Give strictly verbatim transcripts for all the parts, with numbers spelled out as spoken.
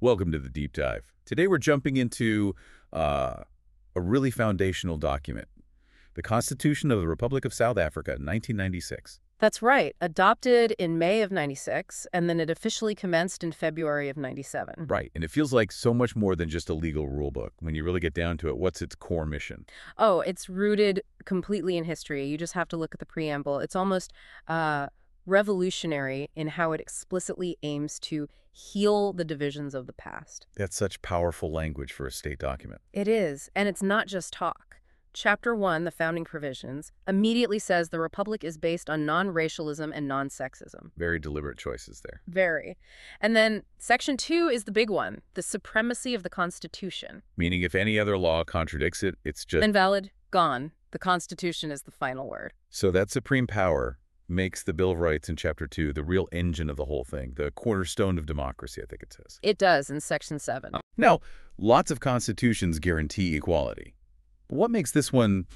Welcome to the deep dive. Today we're jumping into uh, a really foundational document, the Constitution of the Republic of South Africa, nineteen ninety-six. That's right. Adopted in May of ninety-six, and then it officially commenced in February of ninety-seven. Right, and it feels like so much more than just a legal rule book. When you really get down to it, what's its core mission? Oh, it's rooted completely in history. You just have to look at the preamble. It's almost uh, revolutionary in how it explicitly aims to heal the divisions of the past. That's such powerful language for a state document. It is, and it's not just talk. Chapter one, the founding provisions, immediately says the Republic is based on non-racialism and non-sexism. Very deliberate choices there. Very. And then Section two is the big one, the supremacy of the Constitution. Meaning if any other law contradicts it, it's just... Invalid, gone. The Constitution is the final word. So that supreme power makes the Bill of Rights in Chapter two the real engine of the whole thing, the cornerstone of democracy, I think it says. It does in Section seven. Now, lots of constitutions guarantee equality. But what makes this one,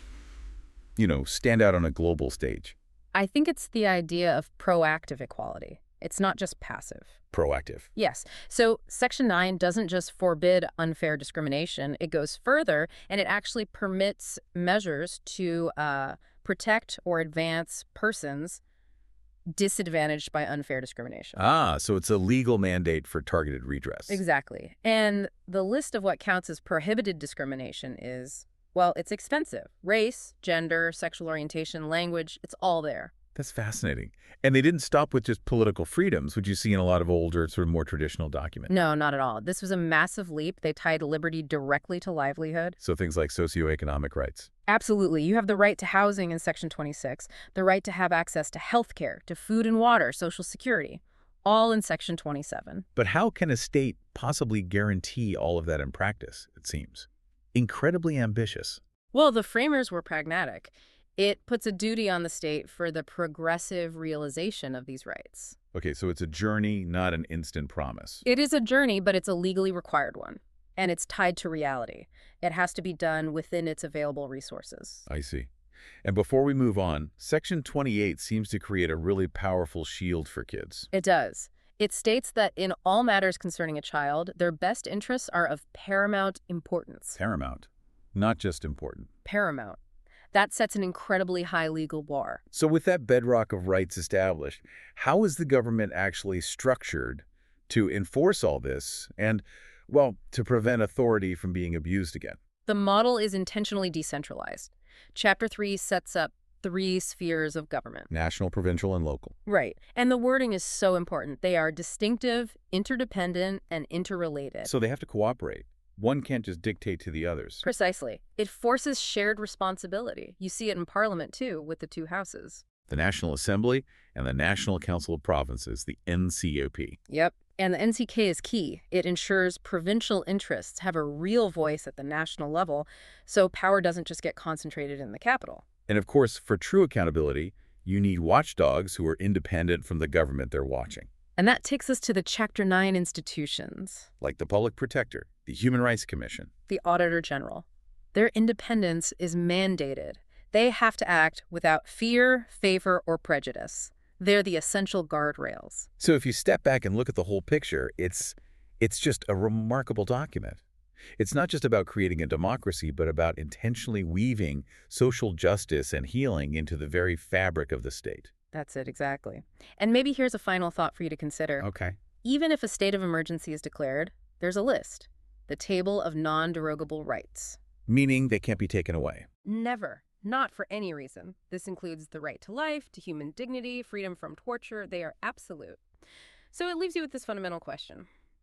you know, stand out on a global stage? I think it's the idea of proactive equality. It's not just passive. Proactive. Yes. So Section nine doesn't just forbid unfair discrimination. It goes further, and it actually permits measures to uh, protect or advance persons disadvantaged by unfair discrimination. Ah, so it's a legal mandate for targeted redress. Exactly. And the list of what counts as prohibited discrimination is, well, it's expensive. Race, gender, sexual orientation, language, it's all there. That's fascinating. And they didn't stop with just political freedoms, which you see in a lot of older, sort of more traditional documents. No, not at all. This was a massive leap. They tied liberty directly to livelihood. So things like socioeconomic rights. Absolutely. You have the right to housing in Section twenty-six, the right to have access to health care, to food and water, Social Security, all in Section twenty-seven. But how can a state possibly guarantee all of that in practice, it seems? Incredibly ambitious. Well, the framers were pragmatic. It puts a duty on the state for the progressive realization of these rights. Okay, so it's a journey, not an instant promise. It is a journey, but it's a legally required one. And it's tied to reality. It has to be done within its available resources. I see. And before we move on, Section twenty-eight seems to create a really powerful shield for kids. It does. It states that in all matters concerning a child, their best interests are of paramount importance. Paramount, not just important. Paramount. That sets an incredibly high legal bar. So with that bedrock of rights established, how is the government actually structured to enforce all this and, well, to prevent authority from being abused again? The model is intentionally decentralized. Chapter three sets up three spheres of government. National, provincial, and local. Right. And the wording is so important. They are distinctive, interdependent, and interrelated. So they have to cooperate. One can't just dictate to the others. Precisely. It forces shared responsibility. You see it in Parliament, too, with the two houses. The National Assembly and the National Council of Provinces, the N C O P. Yep. And the N C K is key. It ensures provincial interests have a real voice at the national level, so power doesn't just get concentrated in the capital. And of course, for true accountability, you need watchdogs who are independent from the government they're watching. And that takes us to the Chapter nine institutions. Like the Public Protector, the Human Rights Commission. The Auditor General. Their independence is mandated. They have to act without fear, favor, or prejudice. They're the essential guardrails. So if you step back and look at the whole picture, it's, it's just a remarkable document. It's not just about creating a democracy, but about intentionally weaving social justice and healing into the very fabric of the state. That's it, exactly. And maybe here's a final thought for you to consider. Okay. Even if a state of emergency is declared, there's a list. The Table of Non-Derogable Rights. Meaning they can't be taken away. Never. Not for any reason. This includes the right to life, to human dignity, freedom from torture. They are absolute. So it leaves you with this fundamental question.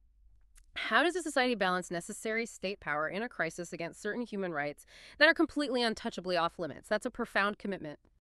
How does a society balance necessary state power in a crisis against certain human rights that are completely untouchably off limits? That's a profound commitment.